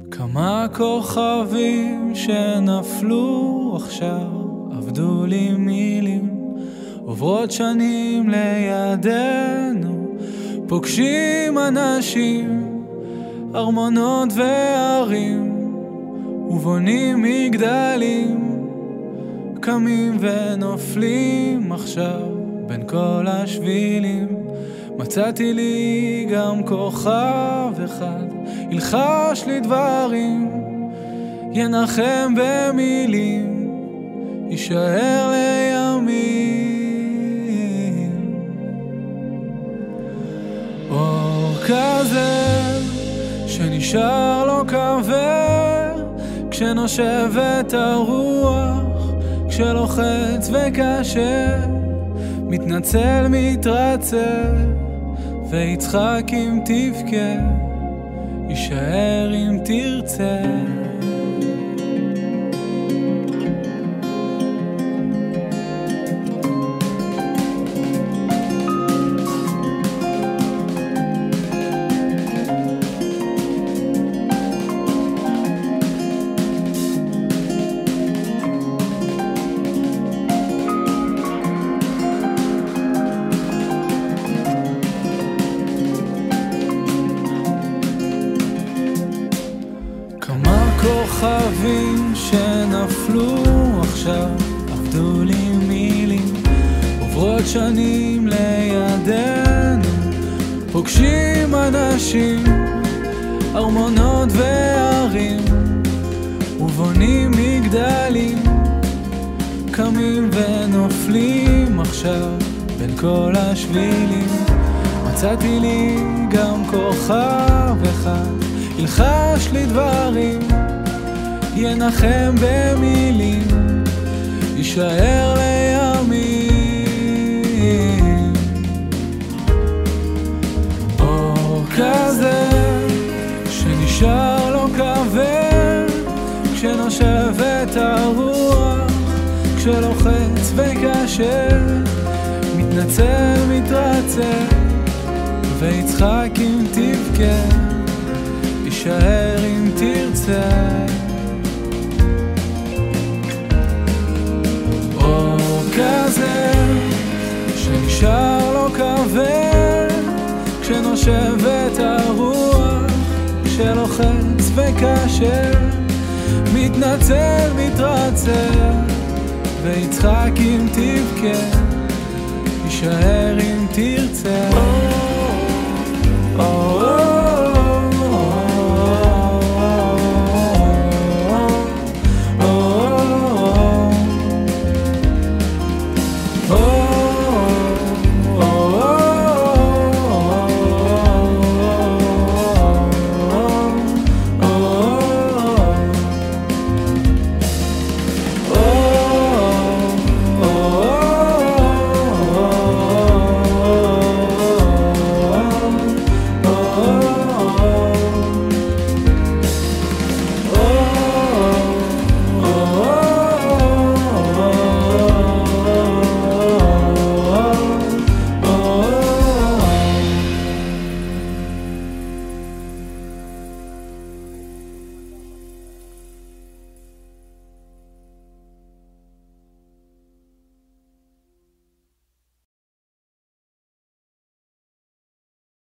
כמה כוכבים שנפלו עכשיו עבדו לי מילים, עוברות שנים לידינו, פוגשים אנשים, ארמונות וערים, ובונים מגדלים, קמים ונופלים עכשיו בין כל השבילים. מצאתי לי גם כוכב אחד, ילחש לי דברים, ינחם במילים, יישאר לימים. אור כזה שנשאר לו כבד, כשנושבת הרוח, כשלוחץ וקשה, מתנצל מתרצה ויצחק אם תבכה, יישאר אם תרצה. כוכבים שנפלו עכשיו עבדו לי מילים, עוברות שנים לידינו, פוגשים אנשים, ארמונות וערים, ובונים מגדלים, קמים ונופלים עכשיו בין כל השבילים. מצאתי לי גם כוכב אחד, ילחש לי דברים, ינחם במילים, יישאר לימים. אור כזה שנשאר לו כבד, כשנושבת הרוח, כשלוחץ וקשה, מתנצל מתרצה ויצחק אם תבכה, יישאר אם תרצה. אור כזה שנשאר לו כבד, כשנושבת הרוח, כשלוחץ וקשה, מתנצל מתרצה ויצחק אם תבכה, יישאר אם תרצה.